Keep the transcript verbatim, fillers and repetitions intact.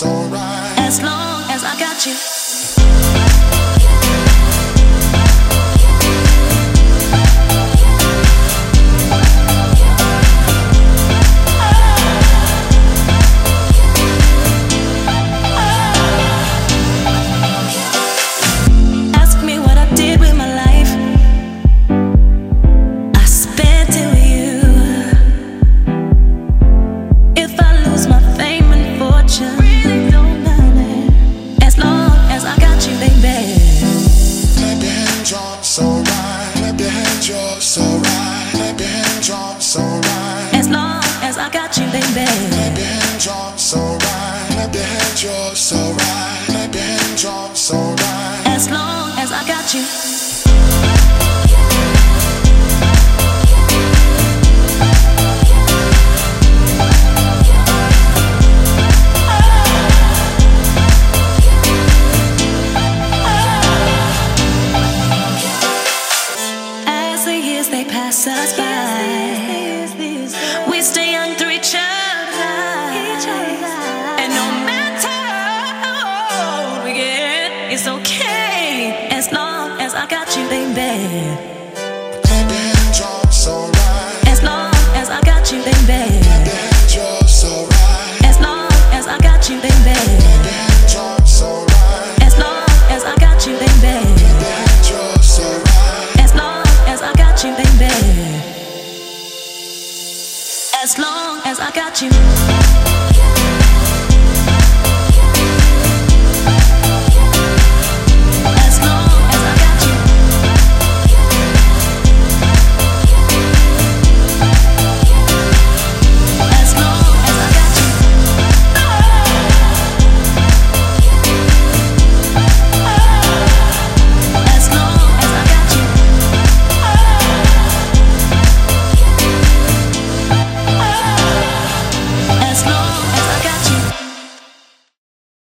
job's alright. As long as I got you. As long as I got you, baby. Clap your hands, job's alright. Clap your hands, job's alright. Clap your hands, job's alright. As long as I got you. As the years they pass us by, we stay young through each other, and no matter how old we get, it's okay as long as I got you, baby.